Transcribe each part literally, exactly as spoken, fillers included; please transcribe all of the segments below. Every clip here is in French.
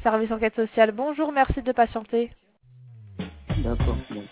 Service enquête sociale, bonjour, merci de patienter. D'accord. Bon.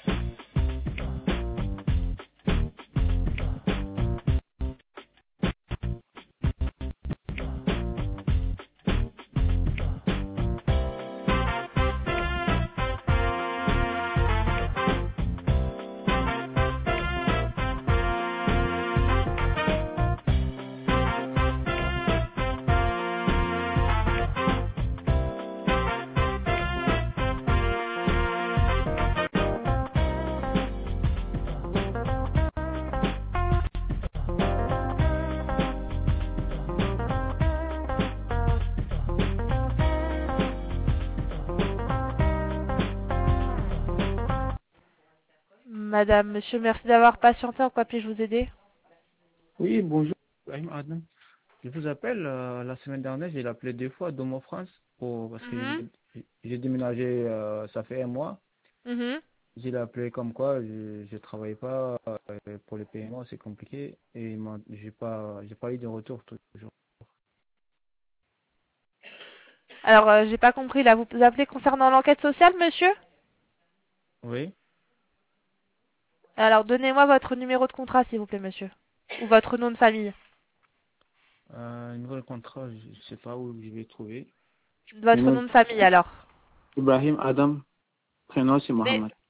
Madame, monsieur, merci d'avoir patienté. En quoi puis-je vous aider? Oui, bonjour. Ibrahim Adam. Je vous appelle, euh, la semaine dernière, j'ai appelé deux fois Domo France pour, parce que Mhm, j'ai j'ai déménagé, euh, ça fait un mois. mhm. J'ai appelé comme quoi je ne travaillais pas euh, pour les paiements, c'est compliqué et ils m'ont- j'ai pas j'ai pas eu de retour toujours. Alors, euh, j'ai pas compris, là, vous vous appelez concernant l'enquête sociale, monsieur? Oui. Alors, donnez-moi votre numéro de contrat, s'il vous plaît, monsieur. Ou votre nom de famille. Euh, niveau de contrat, je ne sais pas où je vais trouver. Le Votre nom nom de famille, alors. Ibrahim Adam, prénom c'est Mais, Mohamed.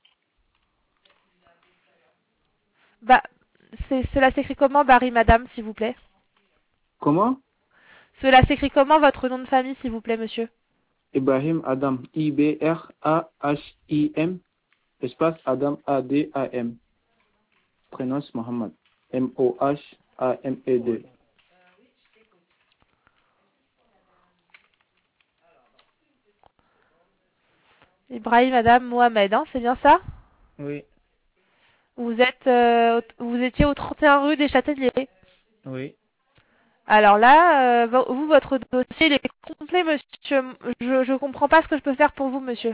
bah, c'est, cela s'écrit comment, Barry, madame, s'il vous plaît? Comment? Cela s'écrit comment, votre nom de famille, s'il vous plaît, monsieur? Ibrahim Adam, I B R A H I M, espace Adam A D A M. Prénom c'est Mohamed. M O H A M E D. Ibrahim, madame, Mohamed, hein, c'est bien ça? Oui, Vous êtes, euh, au- vous étiez au trente et un rue des Châtaigniers. oui. Alors là, euh, vo- vous, votre dossier, il est complet, monsieur. Je, je comprends pas ce que je peux faire pour vous, monsieur.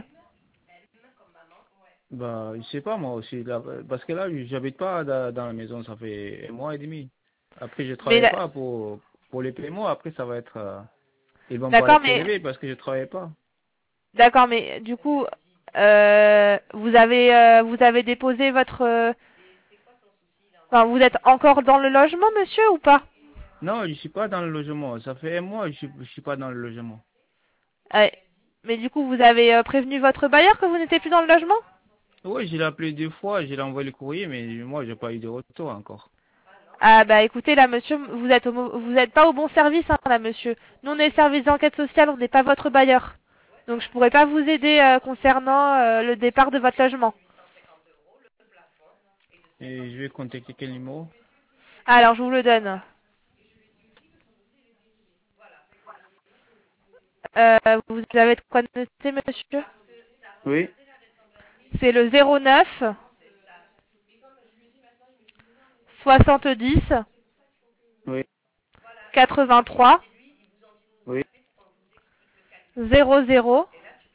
Bah, je sais pas moi aussi, là, parce que là, j'habite pas dans, dans la maison, ça fait un mois et demi. Après, je Mais travaille là- pas pour pour les paiements. Après, ça va être, euh, ils vont pas d'accord, être mais prélevés parce que je travaille pas. d'accord, mais du coup, euh, vous avez, euh, vous avez déposé votre, euh, enfin, vous êtes encore dans le logement, monsieur, ou pas? Non, je suis pas dans le logement. Ça fait un mois, je suis, je suis pas dans le logement. Ouais. Mais du coup, vous avez euh, prévenu votre bailleur que vous n'étiez plus dans le logement? Oui, je l'ai appelé deux fois, je l'ai envoyé le courrier, mais moi, j'ai pas eu de retour encore. Ah bah écoutez là monsieur, vous êtes au mau- vous êtes pas au bon service hein, là monsieur. Nous on est service d'enquête sociale, on n'est pas votre bailleur. Donc je pourrais pas vous aider euh, concernant euh, le départ de votre logement. Et je vais contacter quel numéro? Alors je vous le donne. Euh, vous avez de quoi noter monsieur? Oui, C'est le zéro neuf soixante-dix oui, quatre-vingt-trois oui. zéro zéro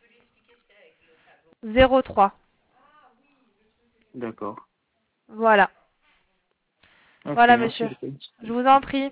zéro trois. D'accord. Voilà. Ok, Voilà merci monsieur. beaucoup. Je vous en prie.